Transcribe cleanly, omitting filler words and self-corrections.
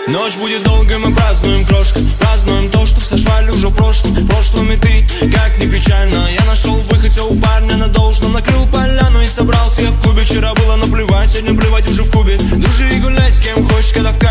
Ночь будет долгой, мы празднуем, крошка. Празднуем то, что сошвали уже в прошлом. Прошлым и ты, как ни печально. Я нашел выход, все у парня на должном. Накрыл поляну и собрался я в клубе. Вчера было наплевать, сегодня плевать уже в кубе. Дружи и гуляй с кем хочешь, когда в